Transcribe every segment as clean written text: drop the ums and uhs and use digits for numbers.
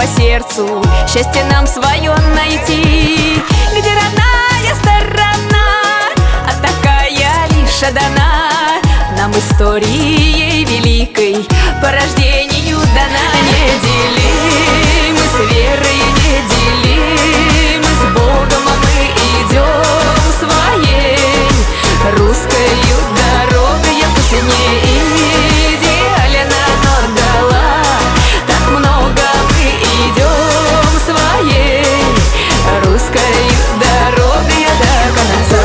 по сердцу счастье нам свое найти, где родная сторона, а такая лишь дана нам историей великой по рождению дана. Неделимы с верой, неделимы с Богом, а мы идем своей русскою дорогой. Пусть не идеально, но дала так много, мы идем своей русскою дорогой до конца.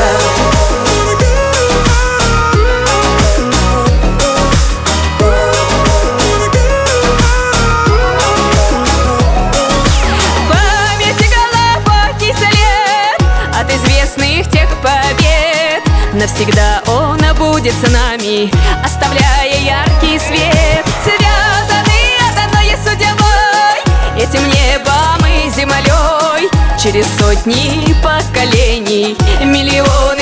Навсегда он будет с нами, оставляя яркий свет. Связаны одной судьбой, этим небом и землей, через сотни поколений, миллионы